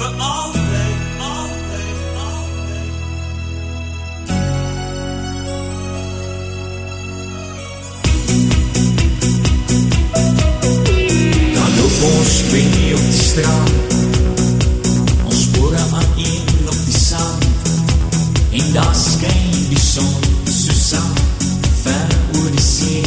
vir altyd, altyd, altyd. Dan loop ons twee op die straat, ons spore aan een op die sand, en daar skyn die son so saam, ver oor die see.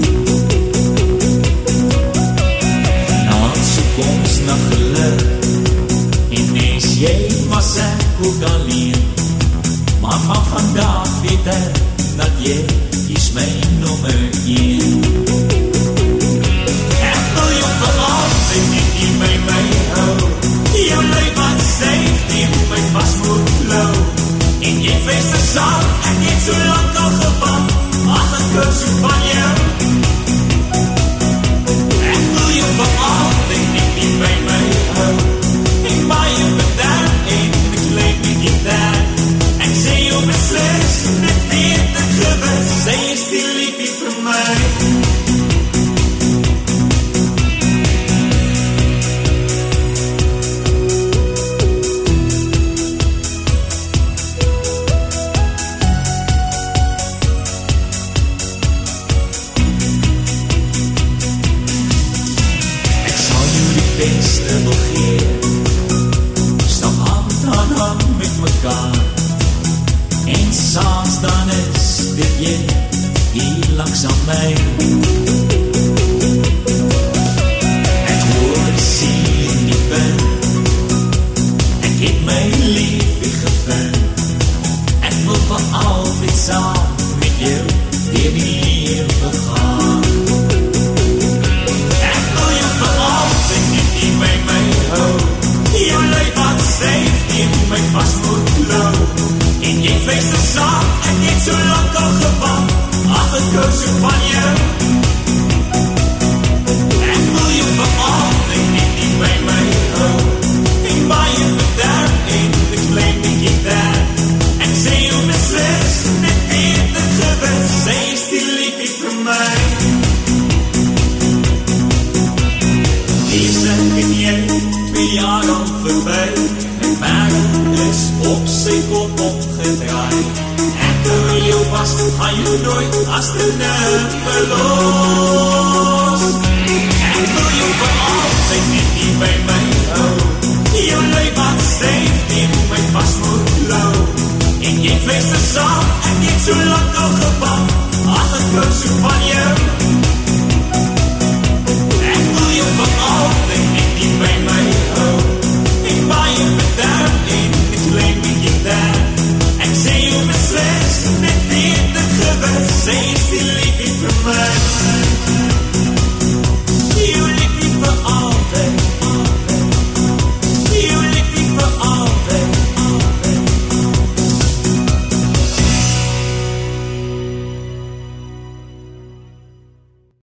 Vanavond soek ons na geluk, en as jy was ek ook alleen, maar van vandag weet ek, dat jy is my nommer 1. Ek wil jou vir altyd nie die my hou, jou lyf wat styf, die my vast moet blou, en jy feest is saam, ek het so lang al gewag, ach ek hou so van jou. Ek wil jou vir altyd nie die my hou, en baie bedank, en ek leef nie die daar, ek sê jou beslis, dit weet ek gewis, sy is die liefie vir my. Beste wil gee, stap hand aan hand met mekaar, en saans dan is dit jy, hier langs aan my. Ek hoor die see in die wind, ek het my liefie gevind, ek wil vir altyd saam met jou, deur die lewe gaan. Jou lyf wat styf, die my vast moet blou, en jy feest is saam, ek het so lang al gewag, ach ek hou so van jou. Ek wil jou vir altyd net die by my hou, en baie bedank, en ek leef nie die daar, ek sê jou beslis, net weet ek gewis, sy is die liefie vir my. Lees ek en jy, 2 jaar al verby, my maag is op sy kop opgedraai, ek hou jou vast, gaan jou nooit as dit net verloos. Ek wil jou vir altyd net nie by my hou, jou lyf wat styf, die my vast moet blou, en jy feest is saam, ek het so lang al gewag, ach ek hou so van jou.